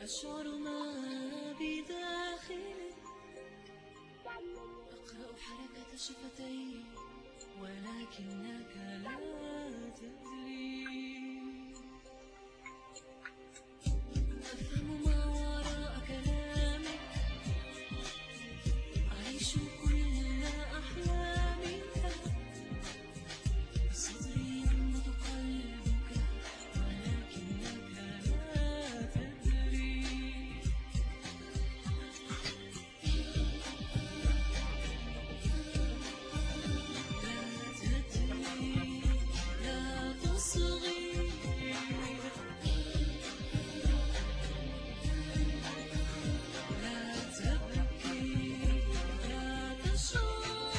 أشعر ما بداخلي، أقرأ حركة شفتي ولكنك لا تدري. أفهم ما وراء كلامك، أعيش كل أحلامك، صدري ينبض قلبك ولكنك لا تدري. لا تدري، لا تصغي، لا تبكي، لا تشعر.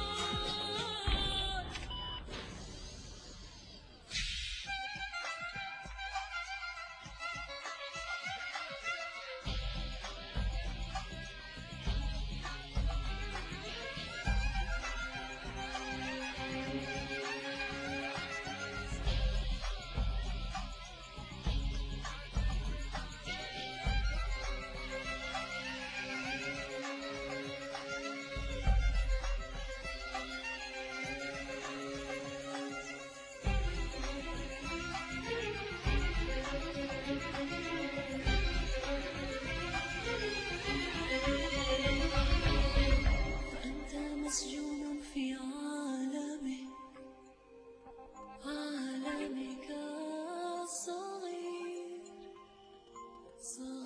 فأنت مسجون في عالمي، عالمك الصغير.